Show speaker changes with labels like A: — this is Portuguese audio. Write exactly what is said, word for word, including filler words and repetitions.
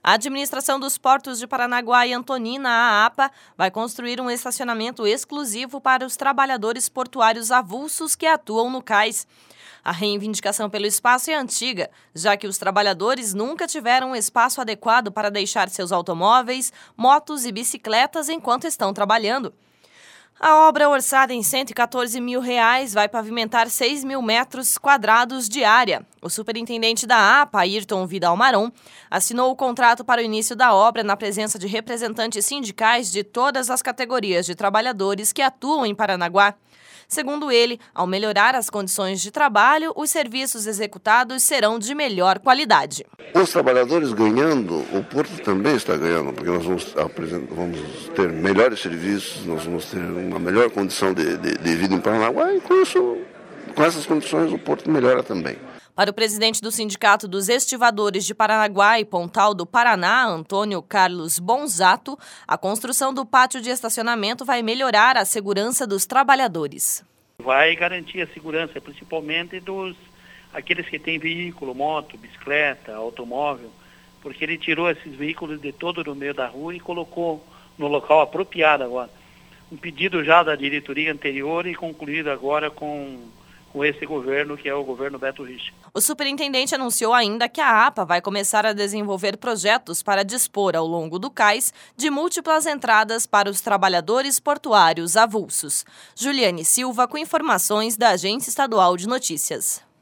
A: A Administração dos Portos de Paranaguá e Antonina, a APA, vai construir um estacionamento exclusivo para os trabalhadores portuários avulsos que atuam no cais. A reivindicação pelo espaço é antiga, já que os trabalhadores nunca tiveram um espaço adequado para deixar seus automóveis, motos e bicicletas enquanto estão trabalhando. A obra, orçada em cento e quatorze mil reais, vai pavimentar seis mil metros quadrados de área. O superintendente da APA, Ayrton Vidal Maron, assinou o contrato para o início da obra na presença de representantes sindicais de todas as categorias de trabalhadores que atuam em Paranaguá. Segundo ele, ao melhorar as condições de trabalho, os serviços executados serão de melhor qualidade.
B: Os trabalhadores ganhando, o Porto também está ganhando, porque nós vamos, vamos ter melhores serviços, nós vamos ter uma melhor condição de, de, de vida em Paranaguá e com isso, com essas condições o Porto melhora também.
A: Para o presidente do Sindicato dos Estivadores de Paranaguá e Pontal do Paraná, Antônio Carlos Bonzato, a construção do pátio de estacionamento vai melhorar a segurança dos trabalhadores.
C: Vai garantir a segurança, principalmente dos aqueles que têm veículo, moto, bicicleta, automóvel, porque ele tirou esses veículos de todo no meio da rua e colocou no local apropriado agora. Um pedido já da diretoria anterior e concluído agora com... com esse governo, que é o governo Beto Richa.
A: O superintendente anunciou ainda que a APA vai começar a desenvolver projetos para dispor ao longo do cais de múltiplas entradas para os trabalhadores portuários avulsos. Juliane Silva com informações da Agência Estadual de Notícias.